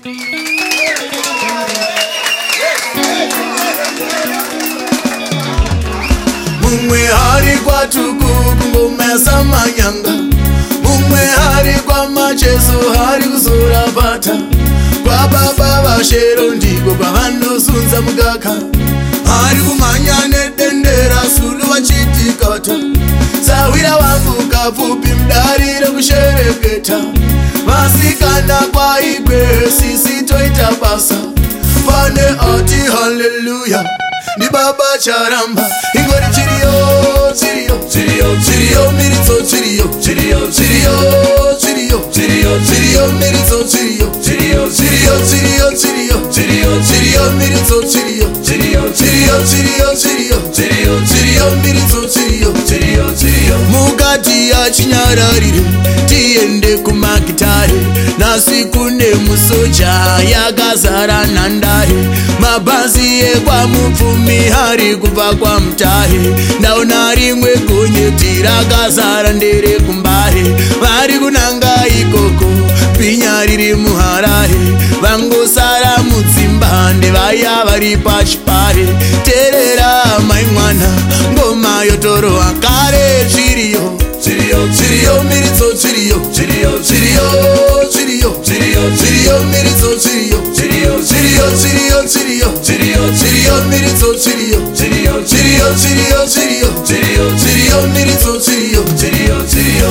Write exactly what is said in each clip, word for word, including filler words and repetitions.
Mumwe hari kwa tukuku mesa manyanga, mumwe hari kwa macheso hari kuzora bata, kwa baba vashero ndiko kwa vanosunza mugaka, hari kumanyane dendera sulu vachitikata, sawira wangu kafupi mdarire kushereketa, masikana kwa igwe sisi toita basa, pane ati hallelujah. Ni baba charamba, ingori chirio, chirio, chirio, chirio, mirito, chirio, chirio, chirio, chirio, chirio, chirio, mirito, chirio, chirio, chirio, chirio, chirio, chirio, chirio, mirito, chirio, chirio, chirio, chirio, chirio, chirio, chirio, mirito, chirio, chirio, chirio. Mugati ya chinyararire, tiende kumakitare, nasikune musoja yakazara nandare, mabazi ekwa mupfumi hari kubva kwa mutahe, ndaona rimwe gonyeti rakazara ndere kumbare, vari kunanga ikoko pinya riri muharare, vangosara mudzimba ndevaya vari pachipare, terera mai mwana ngoma yotoro akare chiriyo chiriyo chiriyo mirito chiriyo chiriyo chiriyo chiriyo chiriyo chiriyo mirito chiriyo chiriyo chiriyo chiriyo chiriyo chiriyo chiriyo mirito chiriyo chiriyo chiriyo chiriyo chiriyo chiriyo chiriyo mirito chiriyo chiriyo chiriyo.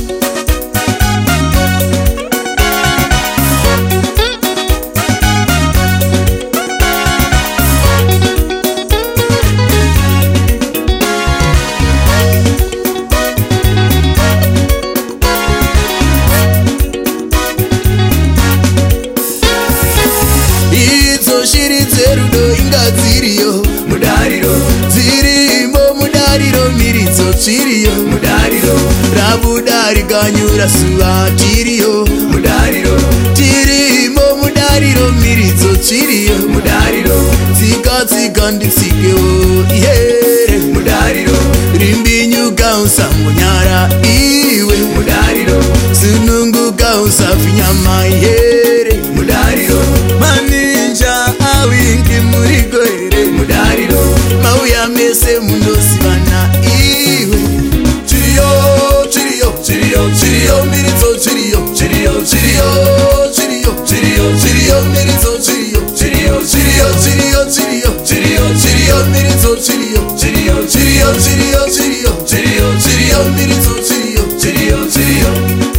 Shiri dzerudo inga dziriyo mudariro, dzirimo mudariro, miritso chiriyo mudariro, rabuda rikanyura suva tiriyo mudariro, tirimo mudariro, miritso chiriyo mudariro, tsika tsika nditsikewo ihere mudariro, rimbinyuka usamonyara iwe mudariro, sununguka usafinyama ihere mudariro, maninja awingi murigoere mudariro, mauya mese munosivana iwe chiriyo chiriyo chiriyo chiriyo miritso chiriyo chiriyo chiriyo chiriyo chiriyo chiriyo miritso chiriyo chiriyo chiriyo chiriyo chiriyo chiriyo chiriyo miritso chiriyo chiriyo chiriyo chiriyo chiriyo chiriyo chiriyo miritso chiriyo chiriyo chiriyo.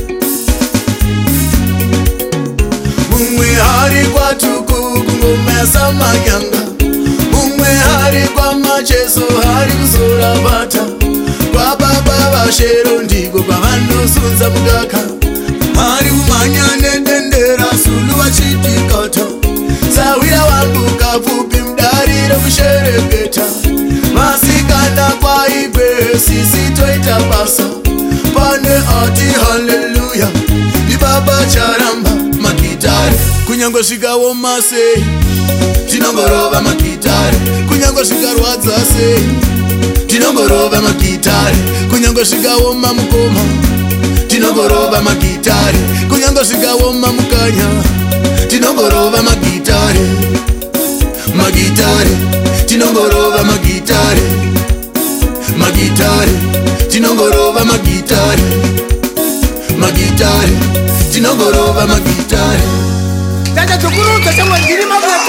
Mumwe hari kwa tukuku ngomesa manyanga, mumwe hari kwa macheso hari kuzora bata, kwa baba vashero ndiko kwa vanosunza mugaka, hari kumanyane dendera sulu vachitikata, sawira wangu kafupi mdarire kushereketa, masikana kwa igwe sisi toita basa, pane ati hallelujah. Ni baba charamba makitare, kunyango shikawo mase tinongorova makitare, kunyango shikarwadza se tinongorova makitare, kunyango shikawo mamukoma tinongorova makitare, kunyango shikawo mamukanya tinongorova makitare, magitare tinongorova magitare, magitare tinongorova magitare, magitare tinongorova magitare. Tata chukuru kasema ndiri magari